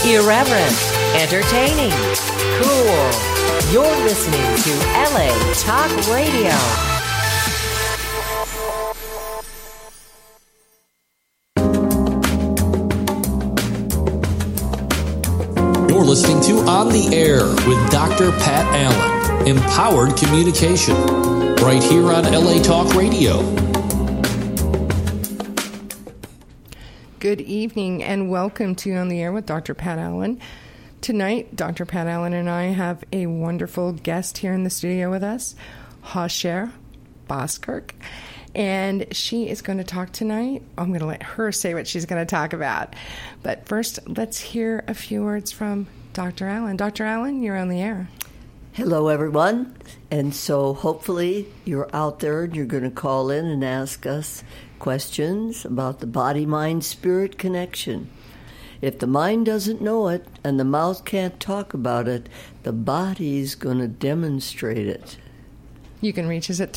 Irreverent, entertaining, cool. You're listening to LA Talk Radio. You're listening to On the Air with Dr. Pat Allen. Empowered communication. Right here on LA Talk Radio. Good evening and welcome to On the Air with Dr. Pat Allen. Tonight, Dr. Pat Allen and I have a wonderful guest here in the studio with us, Hasher Boskirk, and she is going to talk tonight. I'm going to let her say what she's going to talk about. But first, let's hear a few words from Dr. Allen. Dr. Allen, you're on the air. Hello, everyone. And so hopefully you're out there and you're going to call in and ask us questions about the body-mind-spirit connection. If the mind doesn't know it and the mouth can't talk about it, the body's going to demonstrate it. You can reach us at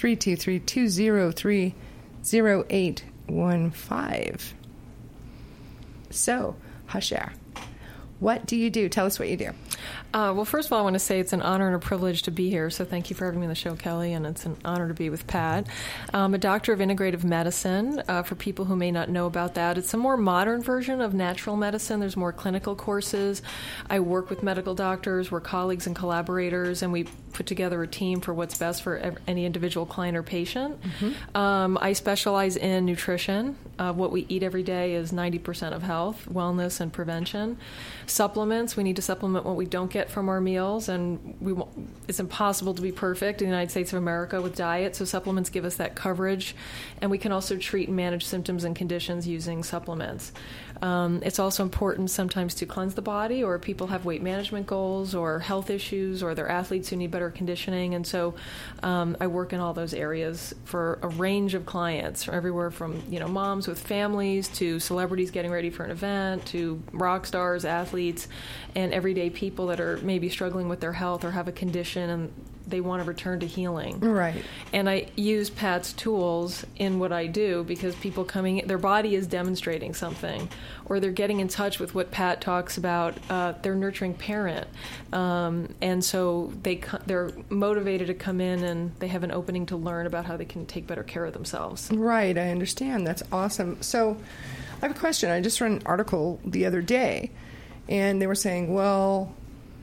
323-203-0815. So, Hasher, what do you do? Tell us what you do. Well, first of all, I want to say it's an honor and a privilege to be here, so thank you for having me on the show, Kelly, and it's an honor to be with Pat. I'm a doctor of integrative medicine. For people who may not know about that, it's a more modern version of natural medicine. There's more clinical courses. I work with medical doctors. We're colleagues and collaborators, and we put together a team for what's best for any individual client or patient. Mm-hmm. I specialize in nutrition. What we eat every day is 90% of health, wellness, and prevention. Supplements, we need to supplement what we don't get from our meals, and it's impossible to be perfect in the United States of America with diet, so supplements give us that coverage, and we can also treat and manage symptoms and conditions using supplements. It's also important sometimes to cleanse the body, or people have weight management goals or health issues, or they're athletes who need better conditioning, and so I work in all those areas for a range of clients, everywhere from moms with families to celebrities getting ready for an event to rock stars, athletes, and everyday people that are maybe struggling with their health or have a condition and they want to return to healing. Right. And I use Pat's tools in what I do because people coming in, their body is demonstrating something, or they're getting in touch with what Pat talks about, their nurturing parent. And so they're motivated to come in and they have an opening to learn about how they can take better care of themselves. Right. I understand. That's awesome. So I have a question. I just read an article the other day, and they were saying, well,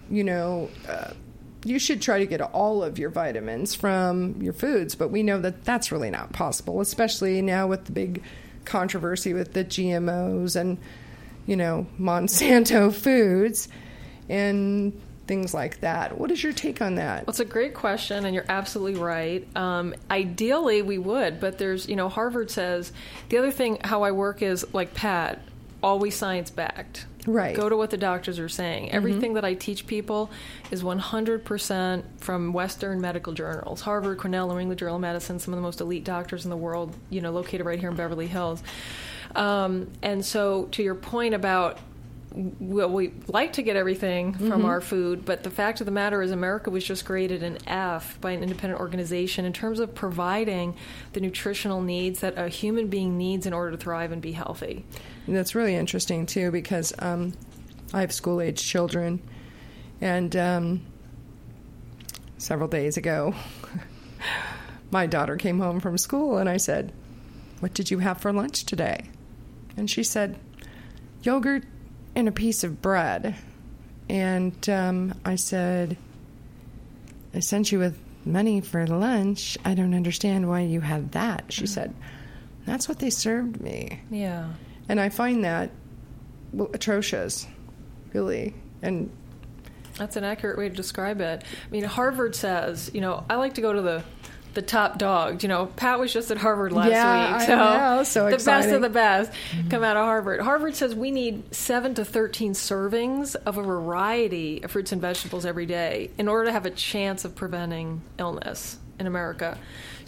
you should try to get all of your vitamins from your foods, but we know that that's really not possible, especially now with the big controversy with the GMOs and, Monsanto foods and things like that. What is your take on that? Well, it's a great question, and you're absolutely right. Ideally, we would, but there's, Harvard says, the other thing, how I work is, like Pat, always science-backed. Right. Go to what the doctors are saying. Mm-hmm. Everything that I teach people is 100% from Western medical journals. Harvard, Cornell, New England Journal of Medicine, some of the most elite doctors in the world, located right here in Beverly Hills. And so to your point about, well, we like to get everything from our food, but the fact of the matter is America was just graded an F by an independent organization in terms of providing the nutritional needs that a human being needs in order to thrive and be healthy. And that's really interesting, too, because I have school-age children, and several days ago, my daughter came home from school, and I said, "What did you have for lunch today?" And she said, "Yogurt and a piece of bread." And I said, "I sent you with money for lunch. I don't understand why you had that." She said, "That's what they served me." Yeah. And I find that atrocious, really. And that's an accurate way to describe it. I mean, Harvard says, I like to go to the top dog. Pat was just at Harvard last week. So I know, so the exciting. best of the best come out of Harvard. Harvard says we need 7 to 13 servings of a variety of fruits and vegetables every day in order to have a chance of preventing illness in America.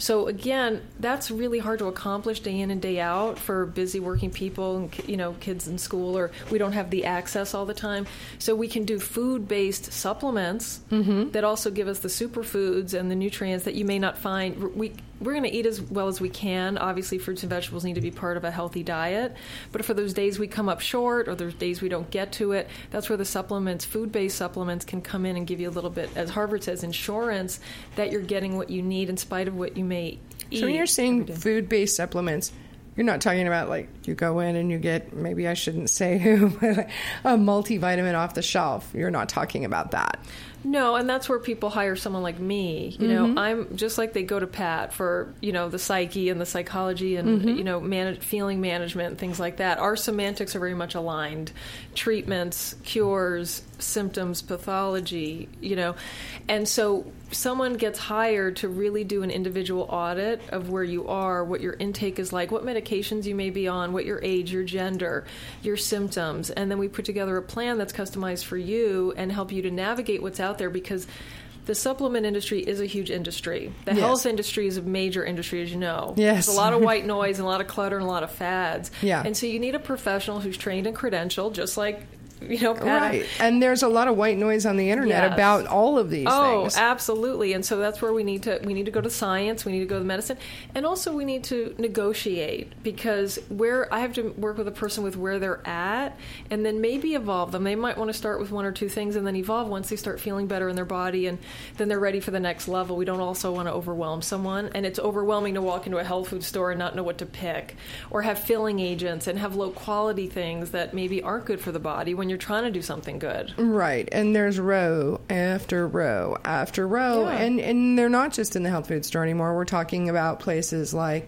So again, that's really hard to accomplish day in and day out for busy working people and, you know, kids in school, or we don't have the access all the time. So we can do food-based supplements that also give us the superfoods and the nutrients that you may not find. We're going to eat as well as we can. Obviously, fruits and vegetables need to be part of a healthy diet. But for those days we come up short, or there's days we don't get to it, that's where the supplements, food-based supplements, can come in and give you a little bit, as Harvard says, insurance that you're getting what you need in spite of what you may eat. So when you're saying food-based supplements, you're not talking about, like, you go in and you get, maybe I shouldn't say who, but a multivitamin off the shelf. You're not talking about that. No, and that's where people hire someone like me. You know, I'm just like they go to Pat for, you know, the psyche and the psychology and, you know, feeling management and things like that. Our semantics are very much aligned. Treatments, cures, symptoms, pathology, you know. And so someone gets hired to really do an individual audit of where you are, what your intake is like, what medications you may be on, what your age, your gender, your symptoms. And then we put together a plan that's customized for you and help you to navigate what's out there, because the supplement industry is a huge industry. The health industry is a major industry, as you know. Yes. There's a lot of white noise and a lot of clutter and a lot of fads. Yeah. And so you need a professional who's trained and credentialed, just like, you know, Pat. Right. And there's a lot of white noise on the internet about all of these things. Oh, absolutely. And so that's where we need to go to science, we need to go to medicine, and also we need to negotiate, because I have to work with a person with where they're at and then maybe evolve them. They might want to start with one or two things and then evolve once they start feeling better in their body, and then they're ready for the next level. We don't also want to overwhelm someone, and it's overwhelming to walk into a health food store and not know what to pick, or have filling agents and have low quality things that maybe aren't good for the body when you're trying to do something good. Right. And there's row after row after row. Yeah. And they're not just in the health food store anymore. We're talking about places like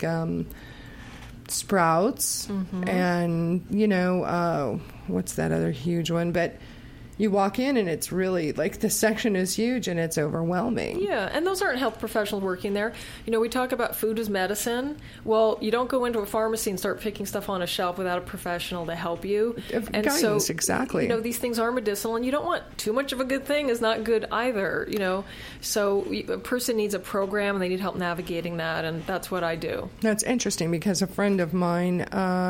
Sprouts and, you know, what's that other huge one? But you walk in and it's really, like, the section is huge and it's overwhelming. Yeah, and those aren't health professionals working there. You know, we talk about food as medicine. Well, you don't go into a pharmacy and start picking stuff on a shelf without a professional to help you. And guidance, so, exactly. you know, these things are medicinal, and you don't want too much of a good thing is not good either, you know. So a person needs a program, and they need help navigating that, and that's what I do. That's interesting, because a friend of mine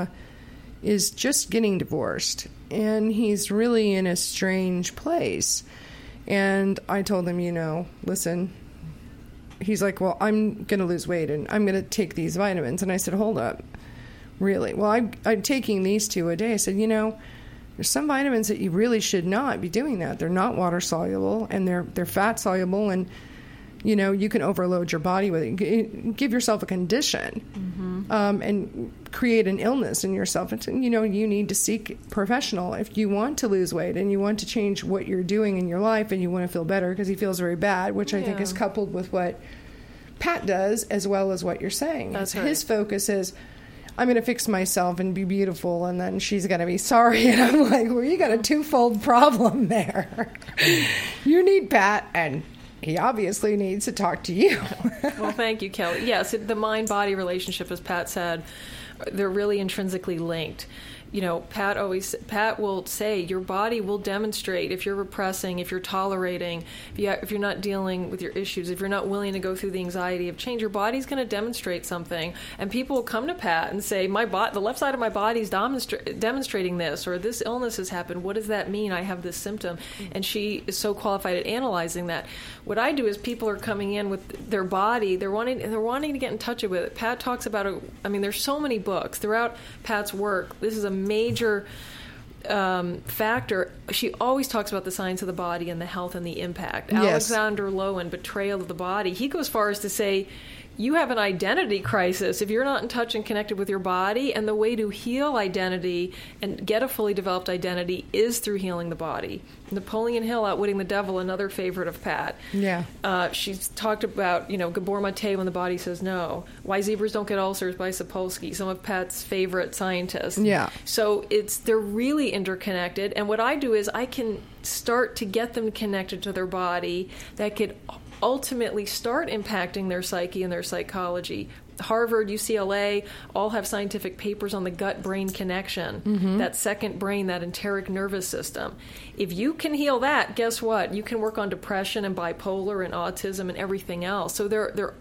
is just getting divorced, and he's really in a strange place. And I told him, you know, listen, he's like, well, I'm going to lose weight and I'm going to take these vitamins. And I said, hold up, really? Well, I'm taking these 2 a day. I said, you know, there's some vitamins that you really should not be doing that. They're not water soluble, and they're fat soluble, and you know, you can overload your body with it. Give yourself a condition and create an illness in yourself. And, you know, you need to seek professional if you want to lose weight and you want to change what you're doing in your life and you want to feel better, because he feels very bad, which I think is coupled with what Pat does as well as what you're saying. That's right. His focus is, I'm going to fix myself and be beautiful, and then she's going to be sorry. And I'm like, well, you got a twofold problem there. You need Pat, and he obviously needs to talk to you. Well, thank you, Kelly. Yes, the mind-body relationship, as Pat said, they're really intrinsically linked. You know, Pat will say your body will demonstrate if you're repressing, if you're tolerating, if you're not dealing with your issues, if you're not willing to go through the anxiety of change, your body's going to demonstrate something. And people will come to Pat and say, the left side of my body is demonstrating this, or this illness has happened. What does that mean? I have this symptom. And she is so qualified at analyzing that. What I do is people are coming in with their body, they're wanting to get in touch with it. Pat talks about there's so many books throughout Pat's work. This is a major factor. She always talks about the science of the body and the health and the impact. Yes. Alexander Lowen, Betrayal of the Body, he goes far as to say you have an identity crisis if you're not in touch and connected with your body, and the way to heal identity and get a fully developed identity is through healing the body. Napoleon Hill, Outwitting the Devil, another favorite of Pat. Yeah. She's talked about, Gabor Mate, When the Body Says No, Why Zebras Don't Get Ulcers by Sapolsky, some of Pat's favorite scientists. Yeah. So they're really interconnected, and what I do is I can start to get them connected to their body that could ultimately start impacting their psyche and their psychology Harvard, UCLA, all have scientific papers on the gut-brain connection, that second brain, that enteric nervous system. If you can heal that, guess what? You can work on depression and bipolar and autism and everything else. So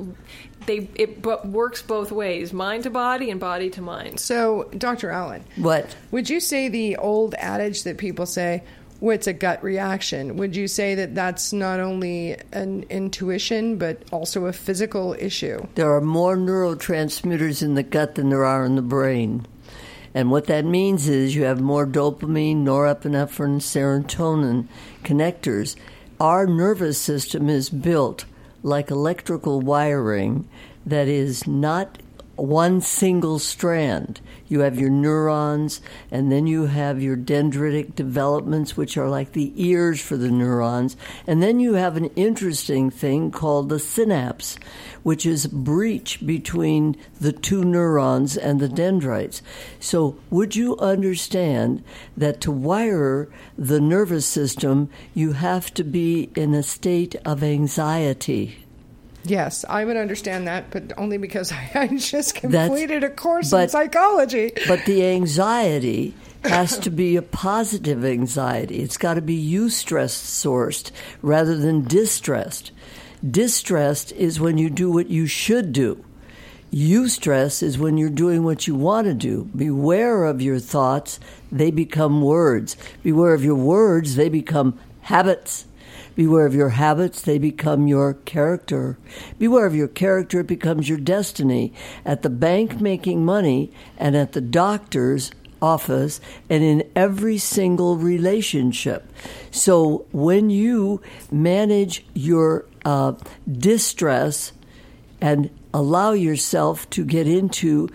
it works both ways, mind to body and body to mind. So, Dr. Allen, What? would you say the old adage that people say, well, it's a gut reaction, would you say that that's not only an intuition but also a physical issue? There are more neurotransmitters in the gut than there are in the brain. And what that means is you have more dopamine, norepinephrine, serotonin connectors. Our nervous system is built like electrical wiring that is not one single strand. You have your neurons, and then you have your dendritic developments, which are like the ears for the neurons. And then you have an interesting thing called the synapse, which is a breach between the two neurons and the dendrites. So would you understand that to wire the nervous system, you have to be in a state of anxiety? Yes, I would understand that, but only because I just completed a course in psychology. But the anxiety has to be a positive anxiety. It's got to be eustress sourced rather than distressed. Distressed is when you do what you should do. Eustress is when you're doing what you want to do. Beware of your thoughts, they become words. Beware of your words, they become habits. Beware of your habits, they become your character. Beware of your character, it becomes your destiny. At the bank making money, and at the doctor's office, and in every single relationship. So when you manage your distress and allow yourself to get into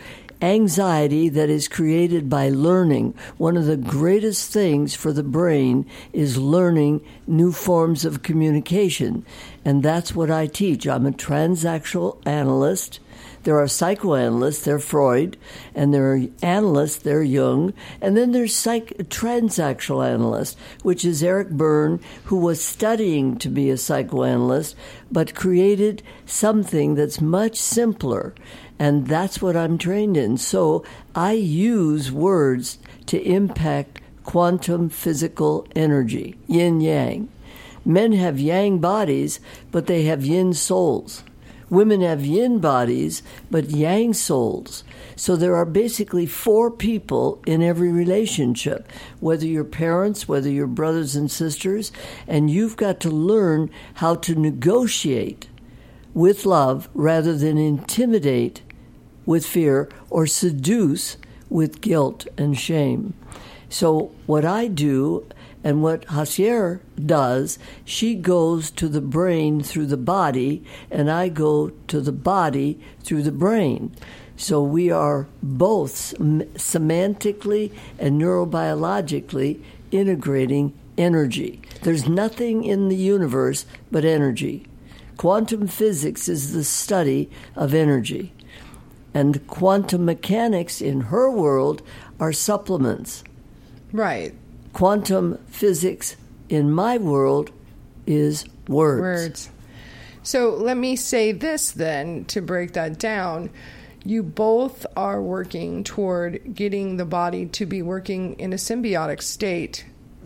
anxiety that is created by learning. One of the greatest things for the brain is learning new forms of communication. And that's what I teach. I'm a transactional analyst. There are psychoanalysts, they're Freud, and there are analysts, they're Jung, and then there's transactional analyst, which is Eric Berne, who was studying to be a psychoanalyst, but created something that's much simpler. And that's what I'm trained in. So I use words to impact quantum physical energy, yin-yang. Men have yang bodies, but they have yin souls. Women have yin bodies, but yang souls. So there are basically 4 people in every relationship, whether you're parents, whether you're brothers and sisters, and you've got to learn how to negotiate with love rather than intimidate with fear or seduce with guilt and shame. So what I do and what Hasier does, she goes to the brain through the body, and I go to the body through the brain. So we are both semantically and neurobiologically integrating energy. There's nothing in the universe but energy. Quantum physics is the study of energy. And quantum mechanics in her world are supplements. Right. Quantum physics in my world is words. So let me say this then, to break that down. You both are working toward getting the body to be working in a symbiotic state,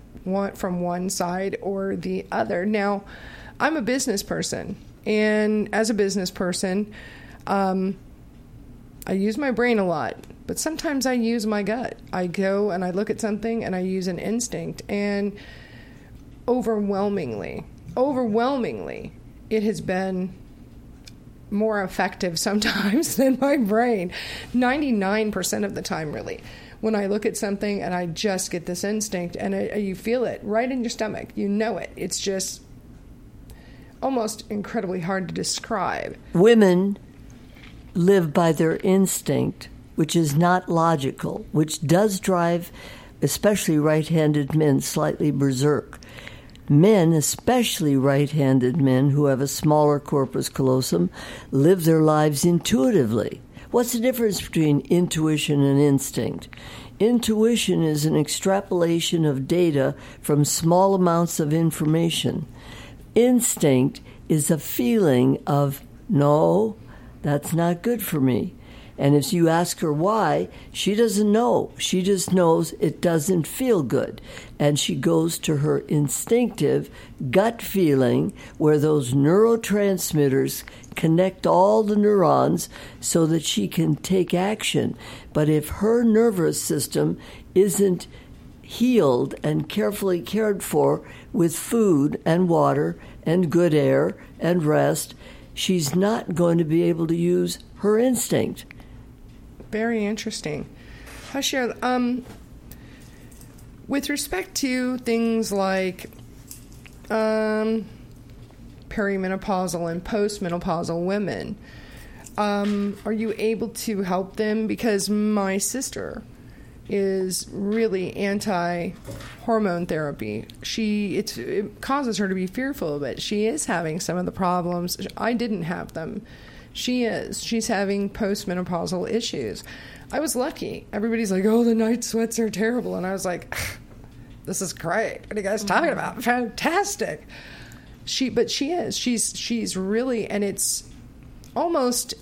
from one side or the other. Now, I'm a business person, and as a business person, I use my brain a lot, but sometimes I use my gut. I go and I look at something and I use an instinct, and overwhelmingly, it has been more effective sometimes than my brain. 99% of the time, really. When I look at something and I just get this instinct, and you feel it right in your stomach. You know it. It's just almost incredibly hard to describe. Women live by their instinct, which is not logical, which does drive especially right-handed men slightly berserk. Men, especially right-handed men who have a smaller corpus callosum, live their lives intuitively. What's the difference between intuition and instinct? Intuition is an extrapolation of data from small amounts of information. Instinct is a feeling of, no, That's not good for me. And if you ask her why, she doesn't know. She just knows it doesn't feel good. And she goes to her instinctive gut feeling where those neurotransmitters connect all the neurons so that she can take action. But if her nervous system isn't healed and carefully cared for with food and water and good air and rest, she's not going to be able to use her instinct. Very interesting. Hashir, with respect to things like perimenopausal and postmenopausal women, are you able to help them? Because my sister is really anti-hormone therapy. It causes her to be fearful of it. She is having some of the problems. I didn't have them. She's having postmenopausal issues. I was lucky. Everybody's like, oh, the night sweats are terrible. And I was like, this is great. What are you guys talking about? Fantastic. But she is. She's really, and it's almost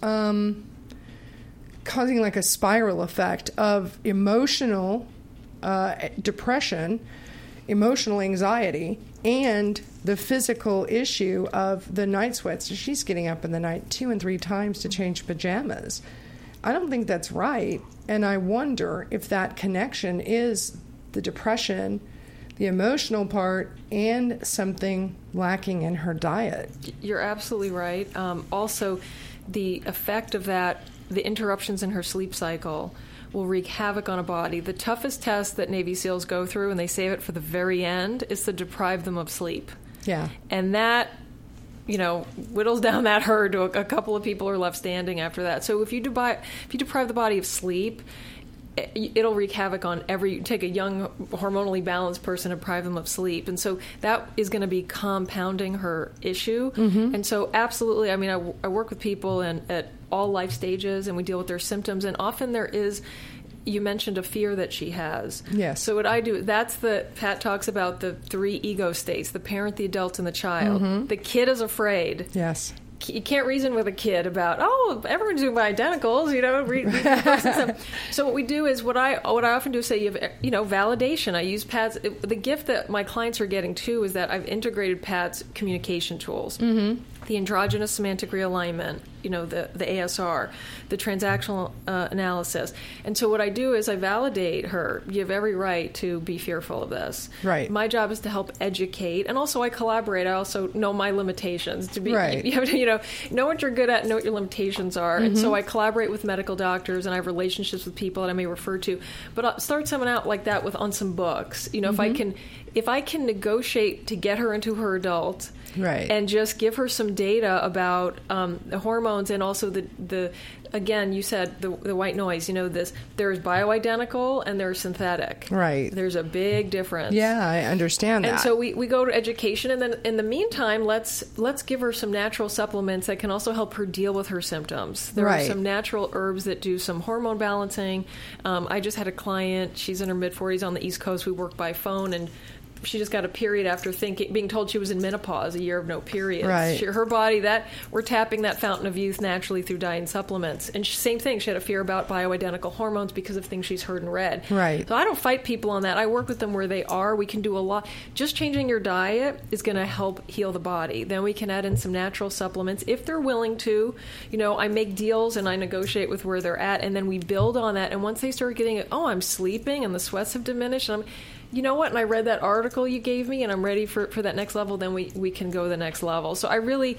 causing like a spiral effect of emotional depression, emotional anxiety, and the physical issue of the night sweats. She's getting up in the night 2 and 3 times to change pajamas. I don't think that's right. And I wonder if that connection is the depression, the emotional part, and something lacking in her diet. You're absolutely right. Also, the effect of that, the interruptions in her sleep cycle, will wreak havoc on a body. The toughest test that Navy SEALs go through, and they save it for the very end, is to deprive them of sleep. Yeah. And that, whittles down that herd to a couple of people are left standing after that. So if you deprive the body of sleep, it'll wreak havoc on take a young, hormonally balanced person and deprive them of sleep. And so that is going to be compounding her issue. Mm-hmm. And so absolutely, I work with people at all life stages, and we deal with their symptoms. And often there is, you mentioned a fear that she has. Yes. So what I do, Pat talks about the 3 ego states, the parent, the adult, and the child. Mm-hmm. The kid is afraid. Yes. You can't reason with a kid about, everyone's doing identicals, So what we do is, what I often do is say, validation. I use Pat's. The gift that my clients are getting too is that I've integrated Pat's communication tools. Mm-hmm. The androgynous semantic realignment, the ASR, the transactional analysis. And so what I do is I validate her. You have every right to be fearful of this. Right. My job is to help educate, and also I collaborate. I also know my limitations. Right. You have to, know what you're good at, know what your limitations are. Mm-hmm. And so I collaborate with medical doctors, and I have relationships with people that I may refer to. But I'll start someone out like that on some books. Mm-hmm. If I can negotiate to get her into her adult, right, and just give her some data about the hormones, and also the again, you said the white noise. There's bioidentical and there's synthetic. Right. There's a big difference. Yeah, I understand that. And so we go to education, and then in the meantime, let's give her some natural supplements that can also help her deal with her symptoms. There are some natural herbs that do some hormone balancing. I just had a client. She's in her mid-40s on the East Coast. We work by phone, and she just got a period after being told she was in menopause, a year of no periods. Right. Her body, we're tapping that fountain of youth naturally through diet and supplements. And same thing, she had a fear about bioidentical hormones because of things she's heard and read. Right. So I don't fight people on that. I work with them where they are. We can do a lot. Just changing your diet is going to help heal the body. Then we can add in some natural supplements if they're willing to. I make deals and I negotiate with where they're at, and then we build on that. And once they start getting it, I'm sleeping and the sweats have diminished, and you know what? And I read that article you gave me, and I'm ready for that next level. Then we can go the next level. So I really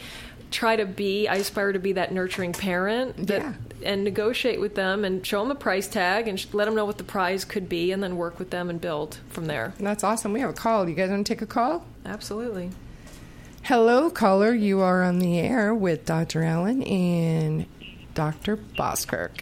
I aspire to be that nurturing parent and negotiate with them and show them the price tag and let them know what the prize could be, and then work with them and build from there. That's awesome. We have a call. You guys want to take a call? Absolutely. Hello, caller. You are on the air with Dr. Allen and Dr. Boskirk.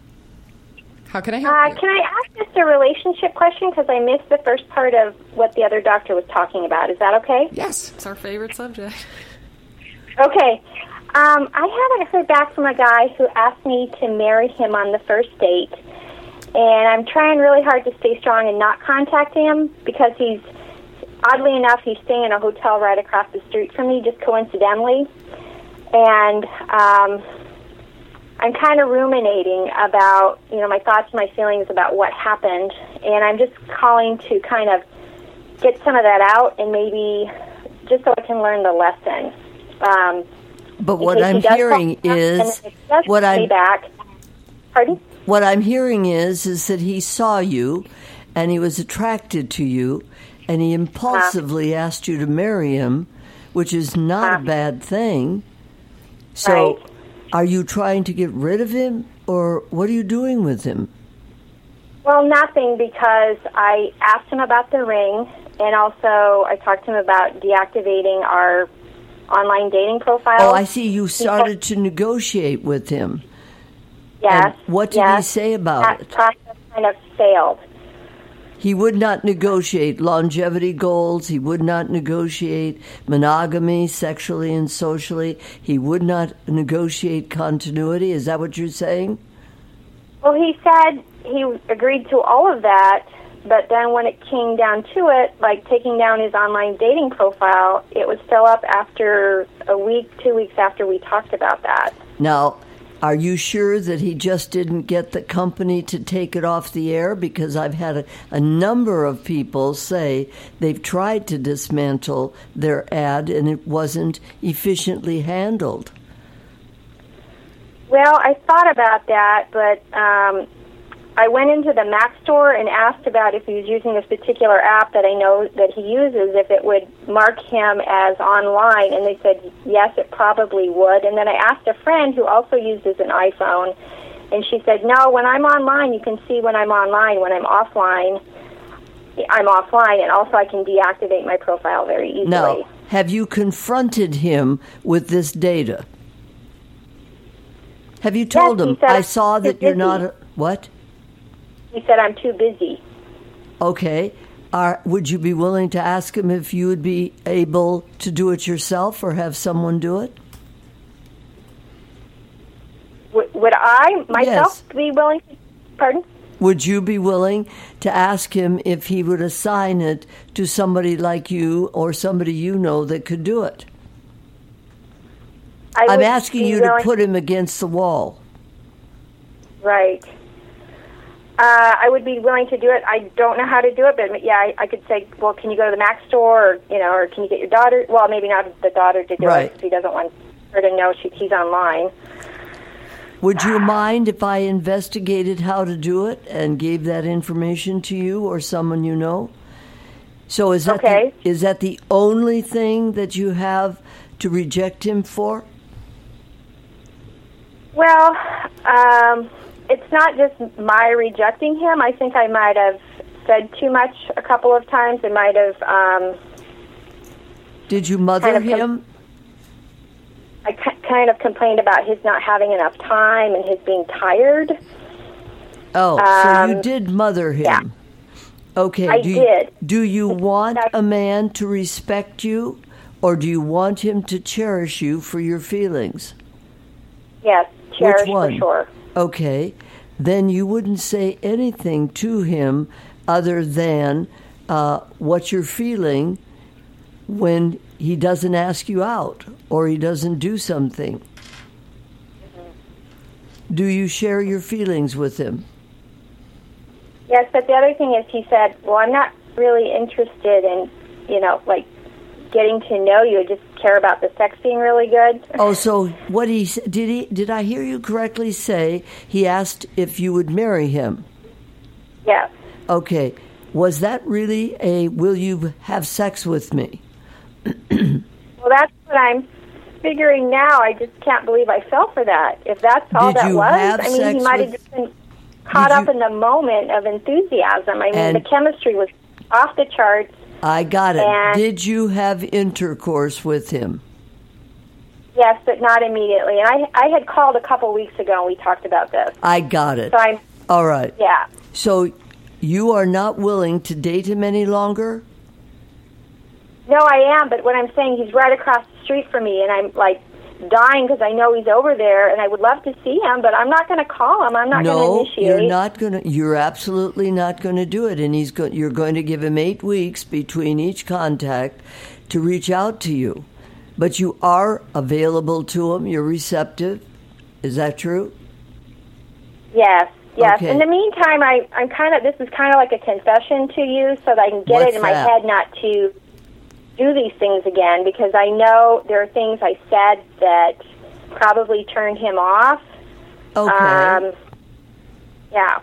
How can I help you? Can I ask just a relationship question, because I missed the first part of what the other doctor was talking about? Is that okay? Yes. It's our favorite subject. Okay. I haven't heard back from a guy who asked me to marry him on the first date, and I'm trying really hard to stay strong and not contact him, because oddly enough, he's staying in a hotel right across the street from me, just coincidentally. And I'm kind of ruminating about, my thoughts and my feelings about what happened, and I'm just calling to kind of get some of that out, and maybe just so I can learn the lesson. But what I'm hearing is what I'm hearing is that he saw you, and he was attracted to you, and he impulsively asked you to marry him, which is not a bad thing. So, right. Are you trying to get rid of him, or what are you doing with him? Well, nothing, because I asked him about the ring, and also I talked to him about deactivating our online dating profile. Oh, I see. You started to negotiate with him. Yes. And what did he say about it? That process kind of failed. He would not negotiate longevity goals. He would not negotiate monogamy sexually and socially. He would not negotiate continuity. Is that what you're saying? Well, he said he agreed to all of that, but then when it came down to it, like taking down his online dating profile, it was still up after a week, 2 weeks after we talked about that. Now, are you sure that he just didn't get the company to take it off the air? Because I've had a number of people say they've tried to dismantle their ad and it wasn't efficiently handled. Well, I thought about that, but I went into the Mac store and asked about if he was using this particular app that I know that he uses, if it would mark him as online, and they said yes, it probably would. And then I asked a friend who also uses an iPhone, and she said, no, when I'm online, you can see when I'm online. When I'm offline, and also I can deactivate my profile very easily. Now, have you confronted him with this data? Have you told him, I saw that you're not... What? He said, I'm too busy. Okay. Would you be willing to ask him if you would be able to do it yourself or have someone do it? Would I myself be willing to... Pardon? Would you be willing to ask him if he would assign it to somebody like you or somebody you know that could do it? I'm asking you to put him against the wall. Right. I would be willing to do it. I don't know how to do it, but yeah, I could say, well, can you go to the Mac store, or can you get your daughter? Well, maybe not the daughter to do it because he doesn't want her to know he's online. Would you mind if I investigated how to do it and gave that information to you or someone you know? So is that is that the only thing that you have to reject him for? Well, it's not just my rejecting him. I think I might have said too much a couple of times. I might have... Did you mother him? I kind of complained about his not having enough time and his being tired. Oh, so you did mother him. Yeah. Okay. I did. Do you want a man to respect you, or do you want him to cherish you for your feelings? Yes, cherish Which one? For sure. Okay, then you wouldn't say anything to him other than what you're feeling when he doesn't ask you out or he doesn't do something. Mm-hmm. Do you share your feelings with him? Yes, but the other thing is he said, well, I'm not really interested in, getting to know you. I just care about the sex being really good. Oh, so what did I hear you correctly say he asked if you would marry him? Yes. Okay. Was that really a will you have sex with me? Well, that's what I'm figuring now. I just can't believe I fell for that. If that's all that was, he might have just been caught up in the moment of enthusiasm. I mean, the chemistry was off the charts. I got it. Did you have intercourse with him? Yes, but not immediately. And I had called a couple weeks ago and we talked about this. I got it. So all right. Yeah. So you are not willing to date him any longer? No, I am, but what I'm saying, he's right across the street from me, and I'm dying because I know he's over there, and I would love to see him, but I'm not going to call him. I'm not going to initiate. No, you're not going to. You're absolutely not going to do it, and you're going to give him 8 weeks between each contact to reach out to you. But you are available to him. You're receptive. Is that true? Yes. Okay. In the meantime, I'm kind of, this is kind of like a confession to you so that I can get What's it in my that? head not to do these things again, because I know there are things I said that probably turned him off. Okay. Yeah.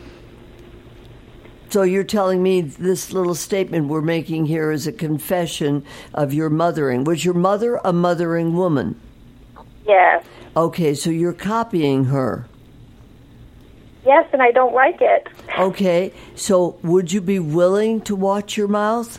So you're telling me this little statement we're making here is a confession of your mothering. Was your mother a mothering woman? Yes. Okay, so you're copying her. Yes, and I don't like it. Okay, so would you be willing to watch your mouth?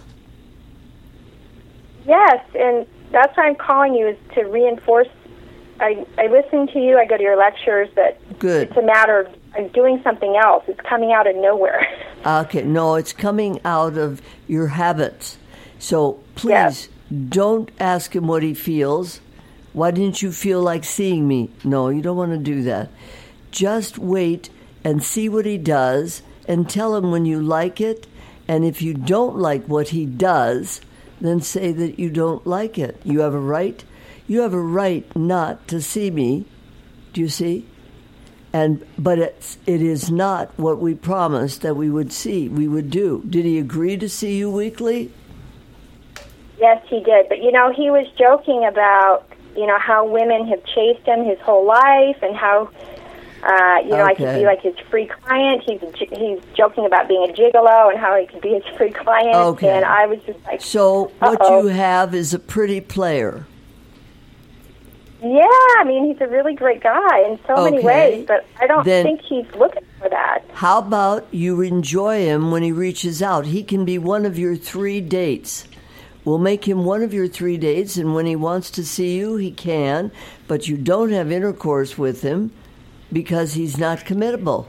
Yes, and that's why I'm calling you, is to reinforce. I listen to you, I go to your lectures, but Good. it's a matter of doing something else. It's coming out of nowhere. Okay, no, it's coming out of your habits. So please Yes. don't ask him what he feels. Why didn't you feel like seeing me? No, you don't want to do that. Just wait and see what he does and tell him when you like it. And if you don't like what he does, then say that you don't like it. You have a right. You have a right not to see me. Do you see? But it is not what we promised that we would do. Did he agree to see you weekly? Yes, he did. But, he was joking about, how women have chased him his whole life and how, I could be like his free client. He's joking about being a gigolo and how he could be his free client. Okay. And I was just like, So what uh-oh. you have is a pretty player. Yeah, he's a really great guy in so many Okay. ways, but I don't Then- think he's looking for that. How about you enjoy him when he reaches out? He can be one of your 3 dates. We'll make him one of your 3 dates, and when he wants to see you, he can, but you don't have intercourse with him because he's not committable.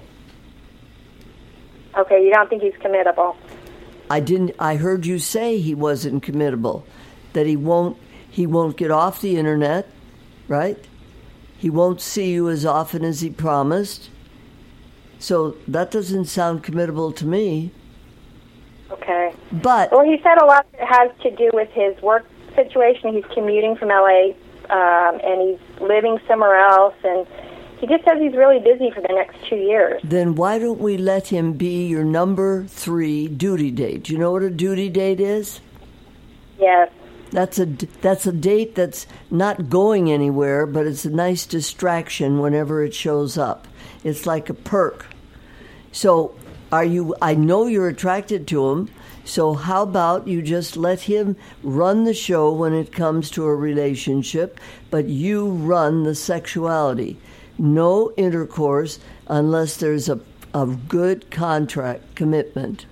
Okay, you don't think he's committable? I heard you say he wasn't committable, that he won't get off the internet, right? He won't see you as often as he promised. So that doesn't sound committable to me. Okay. But Well, he said a lot that has to do with his work situation. He's commuting from L.A., and he's living somewhere else, and he just says he's really busy for the next 2 years. then why don't we let him be your number 3 duty date? Do you know what a duty date is? Yes. That's a date that's not going anywhere, but it's a nice distraction whenever it shows up. It's like a perk. So I know you're attracted to him, so how about you just let him run the show when it comes to a relationship, but you run the sexuality. No intercourse unless there's a good contract commitment.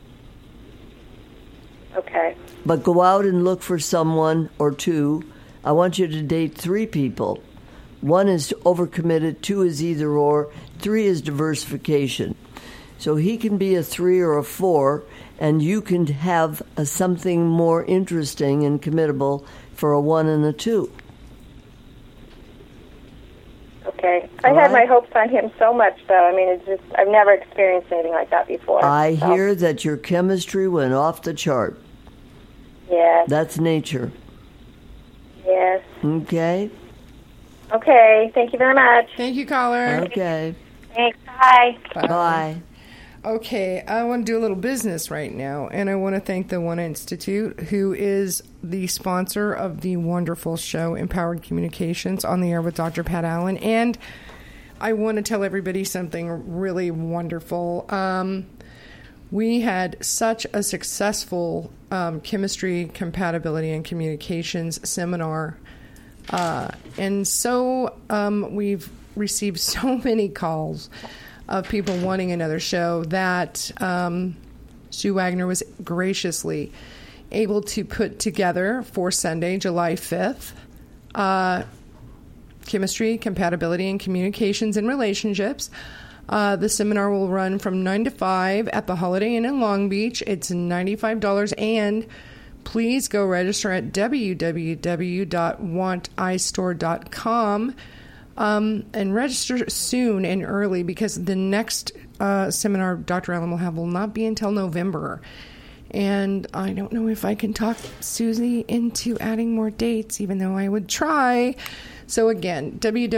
Okay. But go out and look for someone or 2. I want you to date 3 people. 1 is overcommitted, 2 is either or, 3 is diversification. So he can be a 3 or a 4, and you can have something more interesting and committable for a 1 and a 2. Okay. I All had right. my hopes on him so much, though. It's just, I've never experienced anything like that before. I so. hear that your chemistry went off the chart. Yes. That's nature. Yes. Okay? Okay. Thank you very much. Thank you, caller. Okay. Thanks. Bye. Bye. Okay, I want to do a little business right now, and I want to thank the One Institute, who is the sponsor of the wonderful show Empowered Communications on the Air with Dr. Pat Allen. And I want to tell everybody something really wonderful. We had such a successful chemistry, compatibility, and communications seminar. And so we've received so many calls of people wanting another show that Sue Wagner was graciously able to put together for Sunday, July 5th, Chemistry, Compatibility, and Communications in Relationships. The seminar will run from 9 to 5 at the Holiday Inn in Long Beach. It's $95, and please go register at www.wantisstore.com. And register soon and early, because the next seminar Dr. Allen will have will not be until November. And I don't know if I can talk Susie into adding more dates, even though I would try. So again,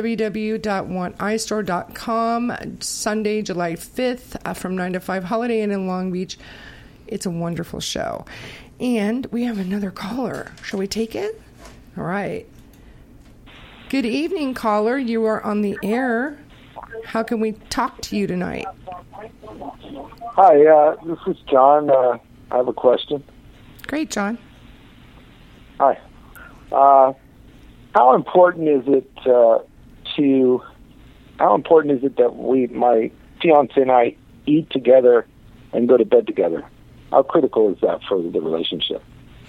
www.oneeyestore.com, Sunday, July 5th from 9 to 5, Holiday Inn in Long Beach. It's a wonderful show. And we have another caller. Shall we take it? All right. Good evening, caller. You are on the air. How can we talk to you tonight? Hi, this is John. I have a question. Great, John. Hi. How important is it that my fiance and I eat together and go to bed together? How critical is that for the relationship?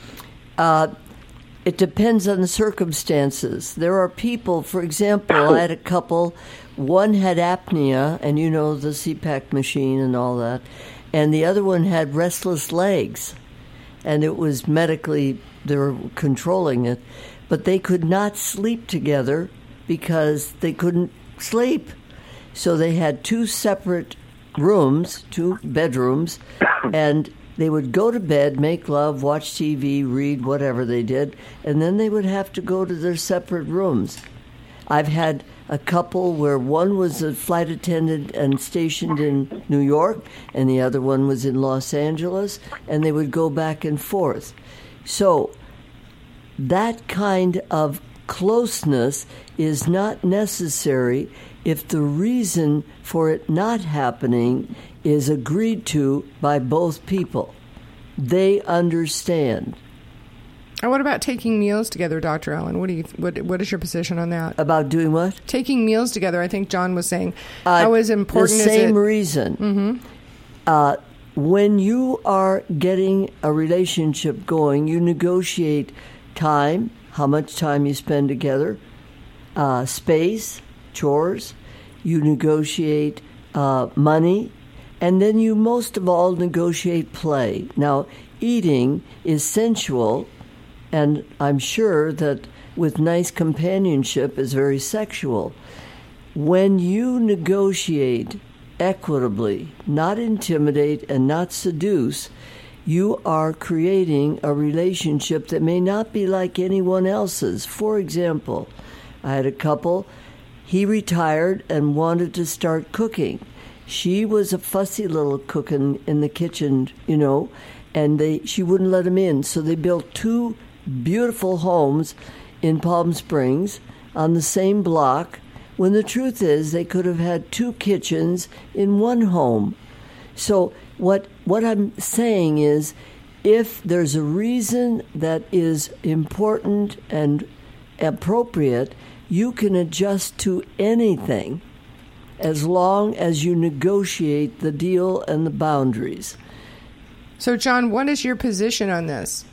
It depends on the circumstances. There are people, for example, I had a couple, one had apnea, and you know, the CPAP machine and all that, and the other one had restless legs, and it was medically, they were controlling it, but they could not sleep together because they couldn't sleep. So they had two separate rooms, two bedrooms, and they would go to bed, make love, watch TV, read, whatever they did, and then they would have to go to their separate rooms. I've had a couple where one was a flight attendant and stationed in New York, and the other one was in Los Angeles, and they would go back and forth. So that kind of closeness is not necessary if the reason for it not happening is agreed to by both people. They understand. And what about taking meals together, Dr. Allen? What is your position on that? About doing what? Taking meals together. I think John was saying how is important the same reason. Mm-hmm. When you are getting a relationship going, you negotiate time, how much time you spend together, space, chores, you negotiate money, and then you most of all negotiate play. Now, eating is sensual, and I'm sure that with nice companionship is very sexual. When you negotiate equitably, not intimidate and not seduce, you are creating a relationship that may not be like anyone else's. For example, I had a couple, he retired and wanted to start cooking. She was a fussy little cook in the kitchen, you know, and she wouldn't let him in. So they built two beautiful homes in Palm Springs on the same block, when the truth is they could have had two kitchens in one home. So what I'm saying is, if there's a reason that is important and appropriate, you can adjust to anything as long as you negotiate the deal and the boundaries. So, John, what is your position on this?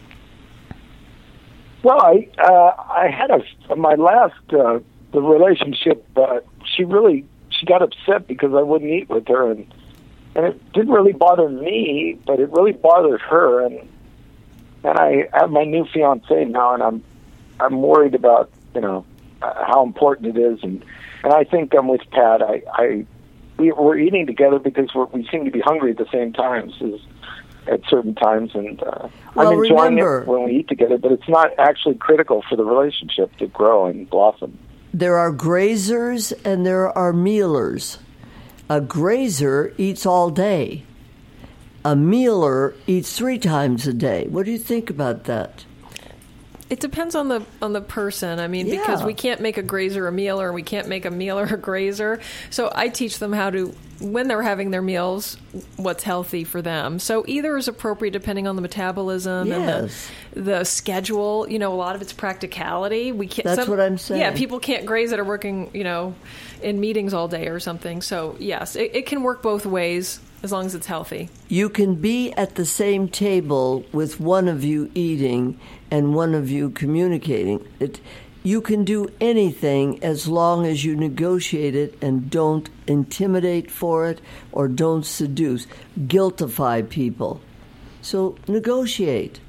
Well, I had my last the relationship. She got upset because I wouldn't eat with her, and it didn't really bother me, but it really bothered her. And I have my new fiance now, and I'm worried about how important it is, and I think I'm with Pat. We're eating together because we seem to be hungry at the same times at certain times, and I'm enjoying it when we eat together, but it's not actually critical for the relationship to grow and blossom. There are grazers and there are mealers. A grazer eats all day. A mealer eats 3 times a day. What do you think about that? It depends on the person. I mean, because we can't make a grazer a mealer, and we can't make a mealer a grazer. So I teach them how to, when they're having their meals, what's healthy for them. So either is appropriate depending on the metabolism and the schedule. A lot of it's practicality. That's what I'm saying. Yeah, people can't graze that are working, in meetings all day or something. So yes, it can work both ways as long as it's healthy. You can be at the same table with one of you eating and one of you communicating. You can do anything as long as you negotiate it and don't intimidate for it or don't seduce, guiltify people. So negotiate.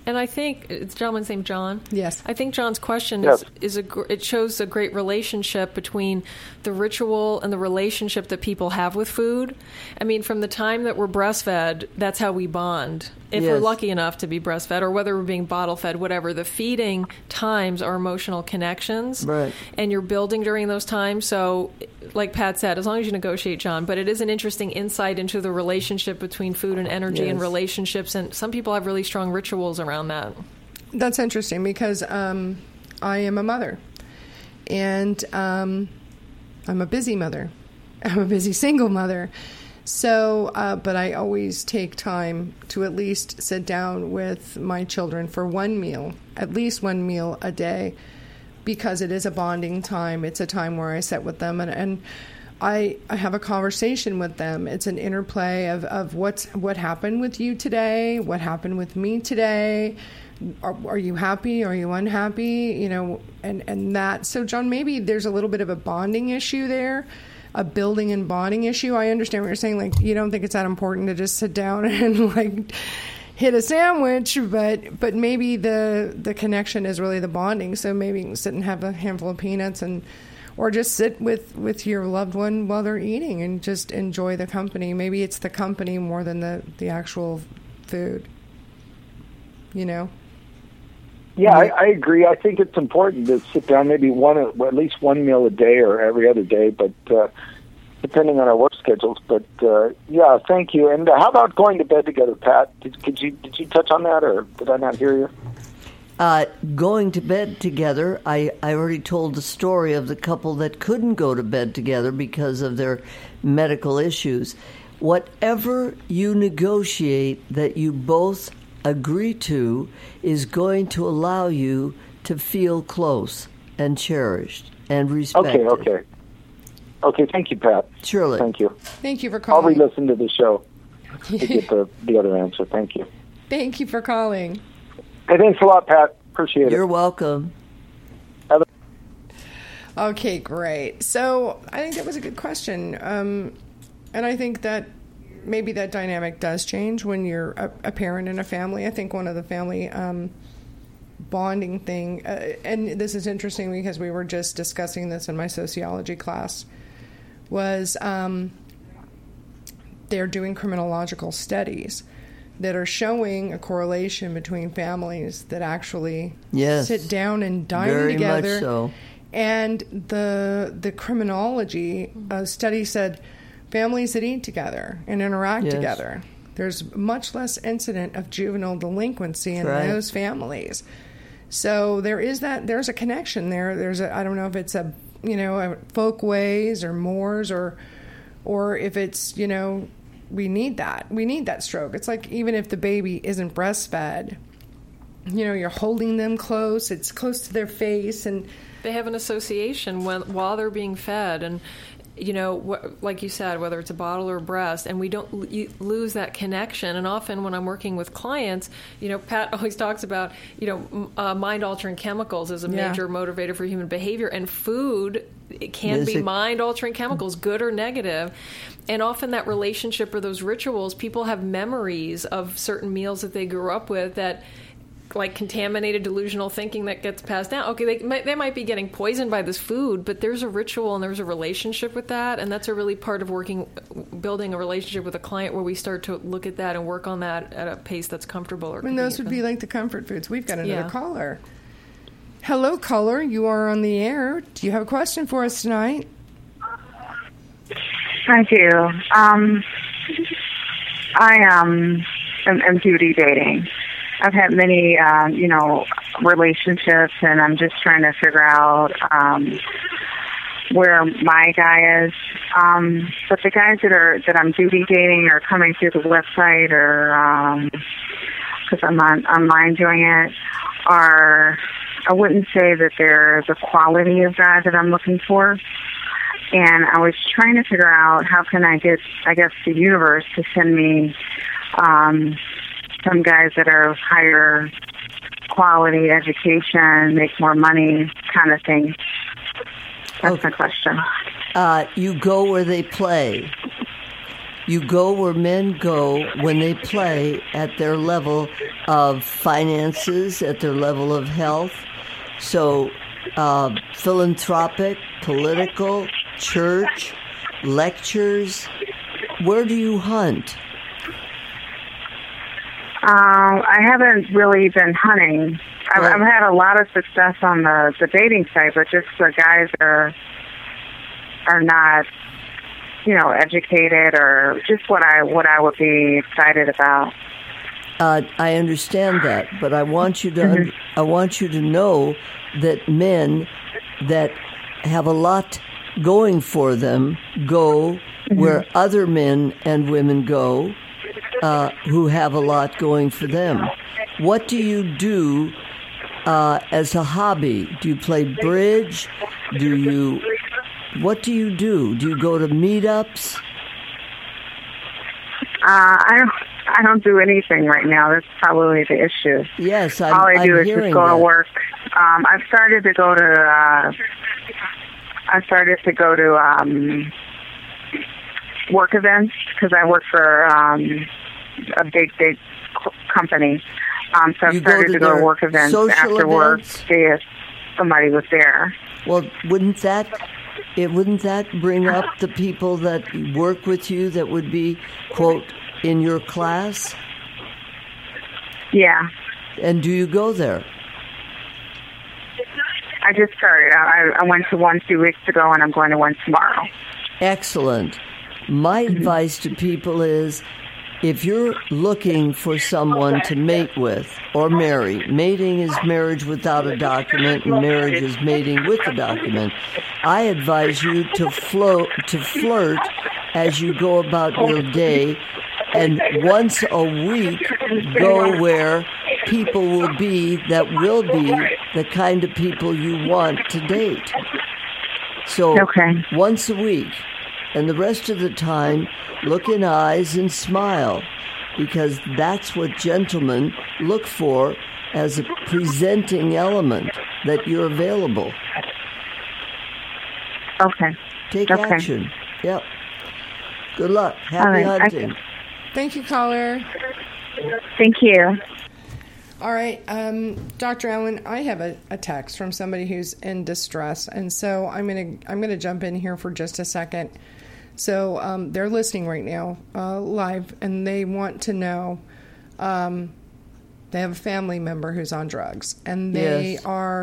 And I think it's gentleman's name John. Yes. I think John's question Yes. it shows a great relationship between the ritual and the relationship that people have with food. I mean, from the time that we're breastfed, that's how we bond. If we're Yes. lucky enough to be breastfed, or whether we're being bottle fed, whatever, the feeding times are emotional connections. Right. And you're building during those times. So, like Pat said, as long as you negotiate, John, but it is an interesting insight into the relationship between food and energy and Yes. relationships. And some people have really strong rituals around that. That's interesting because I am a mother, and I'm a busy mother. I'm a busy single mother. So, but I always take time to at least sit down with my children for one meal, at least one meal a day, because it is a bonding time. It's a time where I sit with them and I have a conversation with them. It's an interplay of what happened with you today, what happened with me today. Are you happy? Are you unhappy? You know, and that. So, John, maybe there's a little bit of a bonding issue there, a building and bonding issue. I understand what you're saying. Like, you don't think it's that important to just sit down and like hit a sandwich, but maybe the connection is really the bonding. So maybe you can sit and have a handful of peanuts or just sit with your loved one while they're eating and just enjoy the company. Maybe it's the company more than the actual food. You know? Yeah, I agree. I think it's important to sit down maybe at least one meal a day or every other day, but depending on our work schedules. But yeah, thank you. And how about going to bed together, Pat? Did you touch on that, or did I not hear you? Going to bed together, I already told the story of the couple that couldn't go to bed together because of their medical issues. Whatever you negotiate that you both agree to is going to allow you to feel close and cherished and respected. Okay, thank you, Pat. Surely. Thank you. Thank you for I'll calling. re-listen to the show to get the other answer. Thank you. Thank you for calling. Hey, thanks a lot, Pat. Appreciate it. You're welcome. Okay, great. So I think that was a good question. And I think that maybe that dynamic does change when you're a parent in a family. I think one of the family bonding thing, and this is interesting because we were just discussing this in my sociology class, was they're doing criminological studies that are showing a correlation between families that actually sit down and dine very together. Much so. And the criminology study said families that eat together and interact together, there's much less incident of juvenile delinquency in those families. So there's a connection there. I don't know if it's a folk ways or mores or if it's, we need that stroke. It's like even if the baby isn't breastfed, you're holding them close. It's close to their face, and they have an association while they're being fed. And like you said, whether it's a bottle or breast, and we don't lose that connection. And often when I'm working with clients, Pat always talks about, mind-altering chemicals as a major motivator for human behavior. And food, it can be mind-altering chemicals, good or negative. And often that relationship or those rituals, people have memories of certain meals that they grew up with that, like contaminated delusional thinking that gets passed down. Okay, they might be getting poisoned by this food, but there's a ritual and there's a relationship with that, and that's a really part of building a relationship with a client where we start to look at that and work on that at a pace that's comfortable. And those would be like the comfort foods. We've got another caller. Hello, caller. You are on the air. Do you have a question for us tonight? I do. I am duty dating. I've had many, relationships, and I'm just trying to figure out where my guy is. But the guys that I'm duty dating are coming through the website, or because I'm online doing it, I wouldn't say that they're the quality of guy that I'm looking for. And I was trying to figure out how can I get, the universe to send me some guys that are higher quality education, make more money, kind of thing. That's my question. You go where they play. You go where men go when they play at their level of finances, at their level of health. So, philanthropic, political, church, lectures. Where do you hunt? I haven't really been hunting. I've had a lot of success on the dating site, but just the guys are not, educated or just what I would be excited about. I understand that, but I want you to I want you to know that men that have a lot going for them go where other men and women go who have a lot going for them. What do you do as a hobby? Do you play bridge? What do you do? Do you go to meetups? I don't do anything right now. That's probably the issue. Yes, all I do is just go to work. I've started to go to work events because I work for a big company. So I've started to go to work events after work, see if somebody was there. Well, wouldn't that bring up the people that work with you that would be, quote, in your class? Yeah. And do you go there? I just started. I went to one 2 weeks ago, and I'm going to one tomorrow. Excellent. My advice to people is, if you're looking for someone to mate with or marry, mating is marriage without a document, and marriage is mating with a document. I advise you to flirt as you go about your day, and once a week go where people will be that will be the kind of people you want to date. So once a week, and the rest of the time, look in eyes and smile, because that's what gentlemen look for as a presenting element, that you're available. Okay. Take action. Yep. Good luck. Happy hunting. Thank you, caller. Thank you. All right, Dr. Allen, I have a text from somebody who's in distress, and so I'm gonna jump in here for just a second. So they're listening right now live, and they want to know. They have a family member who's on drugs, and they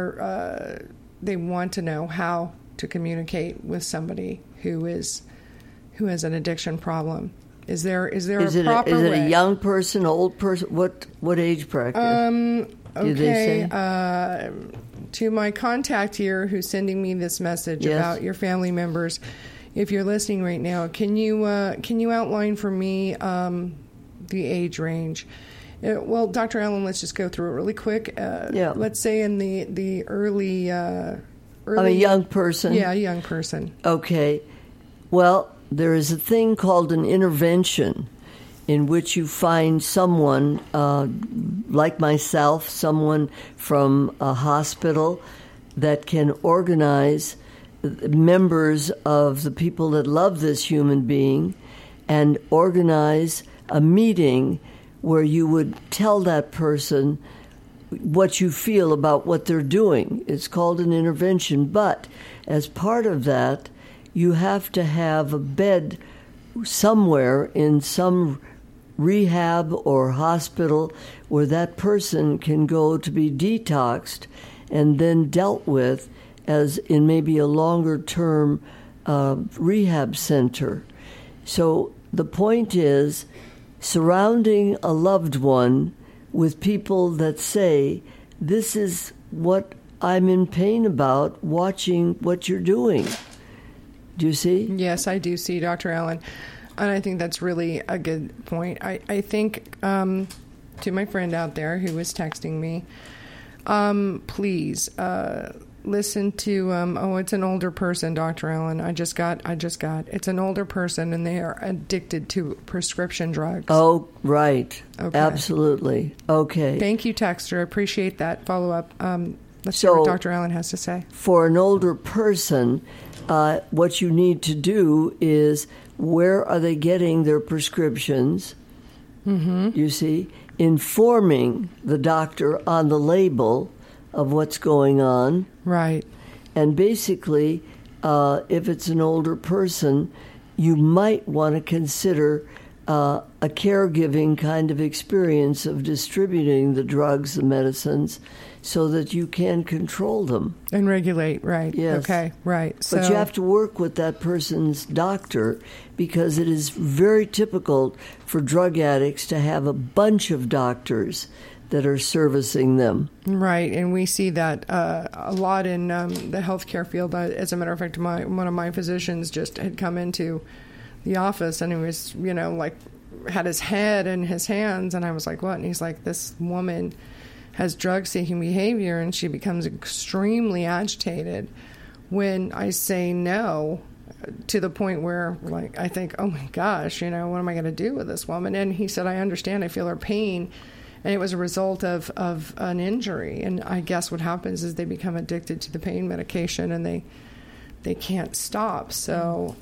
they want to know how to communicate with somebody who has an addiction problem. Is there a proper way? Is it a young person, old person? What age bracket? Okay. Do they say? To my contact here, who's sending me this message about your family members, if you're listening right now, can you outline for me the age range? Well, Dr. Allen, let's just go through it really quick. Let's say in the early. I'm a young person. Yeah, a young person. Okay. Well, there is a thing called an intervention in which you find someone, like myself, someone from a hospital that can organize members of the people that love this human being and organize a meeting where you would tell that person what you feel about what they're doing. It's called an intervention, but as part of that, you have to have a bed somewhere in some rehab or hospital where that person can go to be detoxed and then dealt with as in maybe a longer-term rehab center. So the point is surrounding a loved one with people that say, this is what I'm in pain about, watching what you're doing. Do you see? Yes, I do see, Dr. Allen. And I think that's really a good point. I think to my friend out there who was texting me, please listen to, it's an older person, Dr. Allen. I just got. It's an older person, and they are addicted to prescription drugs. Oh, right. Okay. Absolutely. Okay. Thank you, Texter. I appreciate that follow-up. Let's see what Dr. Allen has to say. For an older person, what you need to do is where are they getting their prescriptions, you see, informing the doctor on the label of what's going on. Right. And basically, if it's an older person, you might want to consider a caregiving kind of experience of distributing the drugs, the medicines, so that you can control them. And regulate, right. Yes. Okay, right. But you have to work with that person's doctor, because it is very typical for drug addicts to have a bunch of doctors that are servicing them. Right, and we see that a lot in the healthcare field. As a matter of fact, one of my physicians just had come into the office, and he was, like, had his head in his hands, and I was like, what? And he's like, this woman has drug-seeking behavior, and she becomes extremely agitated when I say no, to the point where, like, I think, oh my gosh, what am I going to do with this woman? And he said, I understand, I feel her pain, and it was a result of an injury. And I guess what happens is they become addicted to the pain medication, and they can't stop. So,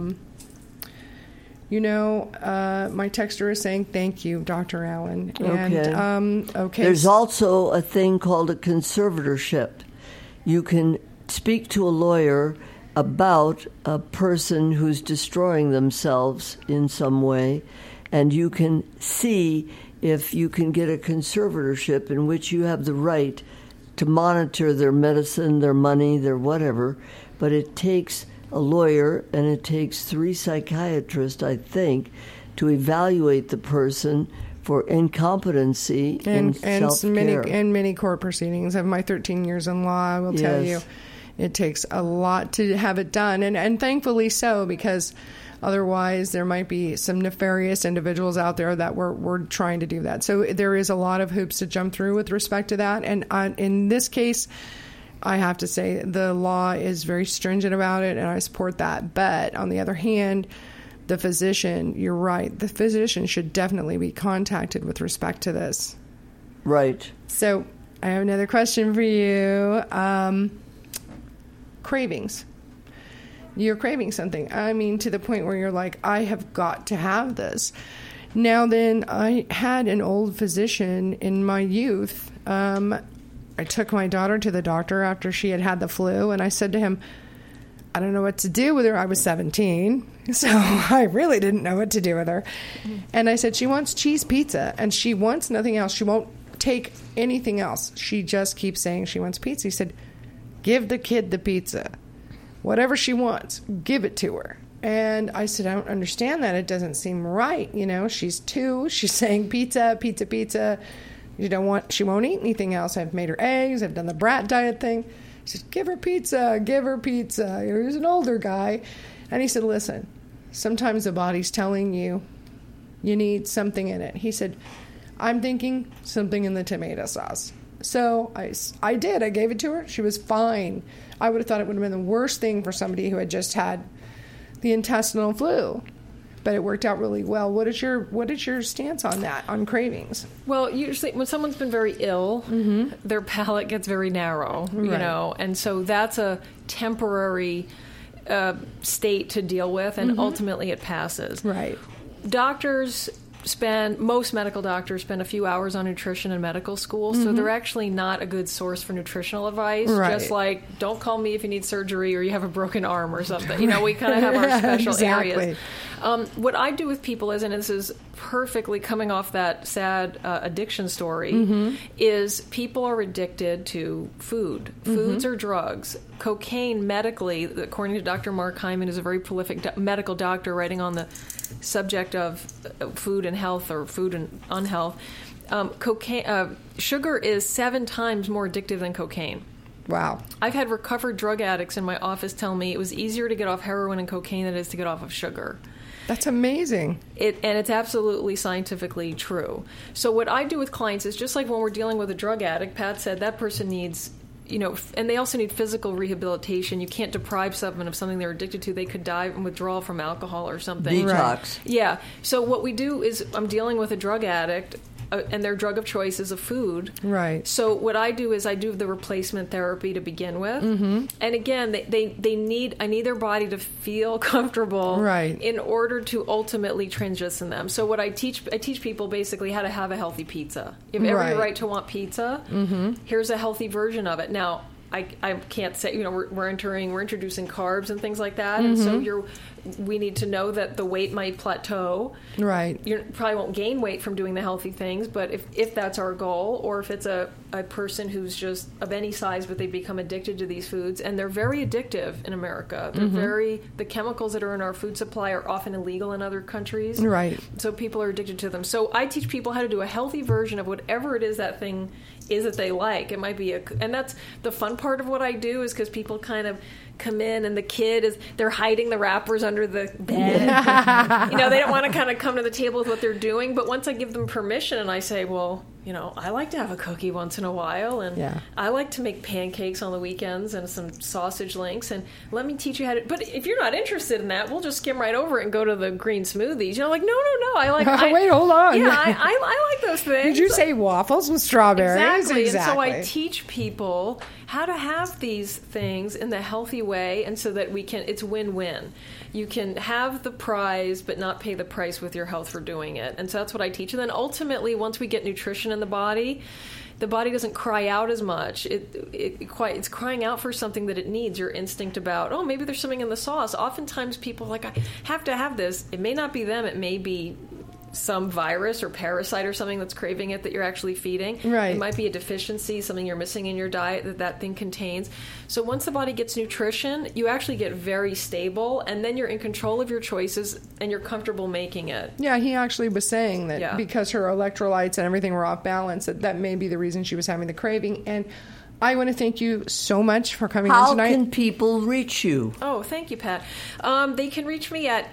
my texter is saying, thank you, Dr. Allen. And, okay. There's also a thing called a conservatorship. You can speak to a lawyer about a person who's destroying themselves in some way, and you can see if you can get a conservatorship in which you have the right to monitor their medicine, their money, their whatever, but it takes a lawyer and it takes 3 psychiatrists, I think, to evaluate the person for incompetency and self-care. And many court proceedings. Of my 13 years in law, I will tell you, it takes a lot to have it done, and thankfully so, because otherwise there might be some nefarious individuals out there that were trying to do that. So there is a lot of hoops to jump through with respect to that, and in this case, I have to say the law is very stringent about it, and I support that. But on the other hand, the physician, you're right, the physician should definitely be contacted with respect to this. Right. So I have another question for you. Cravings. You're craving something. I mean, to the point where you're like, I have got to have this. Now then, I had an old physician in my youth. I took my daughter to the doctor after she had the flu, and I said to him, I don't know what to do with her. I was 17, so I really didn't know what to do with her. And I said, she wants cheese pizza, and she wants nothing else. She won't take anything else. She just keeps saying she wants pizza. He said, give the kid the pizza. Whatever she wants, give it to her. And I said, I don't understand that. It doesn't seem right. She's 2. She's saying pizza, pizza, pizza. She won't eat anything else. I've made her eggs. I've done the brat diet thing. He said, give her pizza, give her pizza. He was an older guy. And he said, listen, sometimes the body's telling you need something in it. He said, I'm thinking something in the tomato sauce. So I did. I gave it to her. She was fine. I would have thought it would have been the worst thing for somebody who had just had the intestinal flu. But it worked out really well. What is your stance on that, on cravings? Well, usually when someone's been very ill, their palate gets very narrow, and so that's a temporary state to deal with, and ultimately it passes. Right. Most medical doctors spend a few hours on nutrition in medical school, so they're actually not a good source for nutritional advice. Right. Just like, don't call me if you need surgery or you have a broken arm or something. We kind of have our special areas. What I do with people is, and this is perfectly coming off that sad addiction story, is people are addicted to food. Foods or drugs. Cocaine, medically, according to Dr. Mark Hyman, who's a very prolific medical doctor writing on the subject of food and health, or food and unhealth, sugar is 7 times more addictive than cocaine. Wow. I've had recovered drug addicts in my office tell me it was easier to get off heroin and cocaine than it is to get off of sugar. That's amazing. And it's absolutely scientifically true. So what I do with clients is just like when we're dealing with a drug addict, Pat said that person needs, and they also need physical rehabilitation. You can't deprive someone of something they're addicted to. They could die from withdrawal from alcohol or something. Detox. Yeah. So what we do is, I'm dealing with a drug addict. and their drug of choice is a food. Right. So what I do is I do the replacement therapy to begin with. Mm-hmm. And again, I need their body to feel comfortable right. in order to ultimately transition them. So what I teach people basically how to have a healthy pizza. You have every right to want pizza. Mm-hmm. Here's a healthy version of it. Now, I can't say, we're introducing carbs and things like that. Mm-hmm. And so we need to know that the weight might plateau. Right. You probably won't gain weight from doing the healthy things, but if that's our goal, or if it's a person who's just of any size, but they become addicted to these foods, and they're very addictive in America. They're the chemicals that are in our food supply are often illegal in other countries. Right. So people are addicted to them. So I teach people how to do a healthy version of whatever it is that thing is that they like. It might be and that's the fun part of what I do, is because people kind of come in and the kid they're hiding the wrappers under the bed. They don't want to kind of come to the table with what they're doing. But once I give them permission and I say, well, I like to have a cookie once in a while, and I like to make pancakes on the weekends and some sausage links, and let me teach you how to. But if you're not interested in that, we'll just skim right over it and go to the green smoothies. Like, no, I like. Wait, hold on. Yeah, I like those things. Did you say waffles with strawberries? Exactly. And so I teach people how to have these things in the healthy way, and so that it's win-win. You can have the prize, but not pay the price with your health for doing it. And so that's what I teach. And then ultimately, once we get nutrition in the body doesn't cry out as much. It's crying out for something that it needs. Your instinct about, maybe there's something in the sauce. Oftentimes people are like, I have to have this. It may not be them. It may be some virus or parasite or something that's craving it that you're actually feeding. Right. It might be a deficiency, something you're missing in your diet that thing contains. So once the body gets nutrition, you actually get very stable, and then you're in control of your choices and you're comfortable making it. Yeah, he actually was saying that because her electrolytes and everything were off balance, that may be the reason she was having the craving. And I want to thank you so much for coming in tonight. How can people reach you? Oh, thank you, Pat. They can reach me at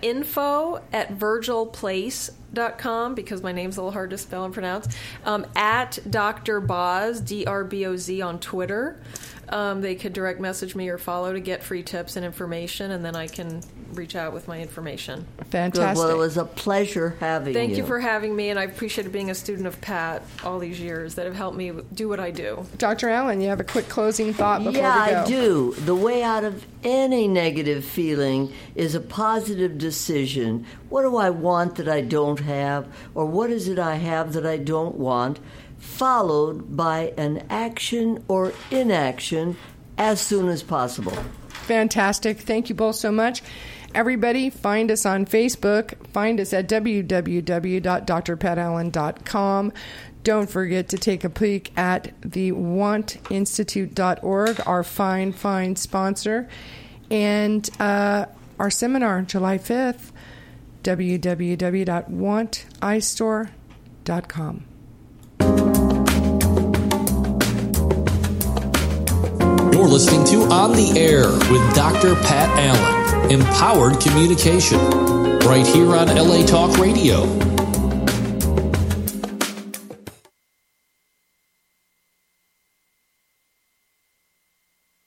info@virgilplace.com, because my name's a little hard to spell and pronounce. At Dr. Boz, DRBOZ on Twitter. They could direct message me or follow to get free tips and information, and then I can reach out with my information. Fantastic. Good. Well, it was a pleasure having you. Thank you for having me, and I appreciated being a student of Pat all these years that have helped me do what I do. Dr. Allen, you have a quick closing thought before we go? Yeah, I do. The way out of any negative feeling is a positive decision. What do I want that I don't have? Or what is it I have that I don't want? Followed by an action or inaction as soon as possible. Fantastic. Thank you both so much. Everybody, find us on Facebook. Find us at www.drpatallen.com. Don't forget to take a peek at the wantinstitute.org, our fine sponsor. And our seminar, July 5th, www.wantistore.com. You're listening to On the Air with Dr. Pat Allen, Empowered Communication, right here on LA Talk Radio.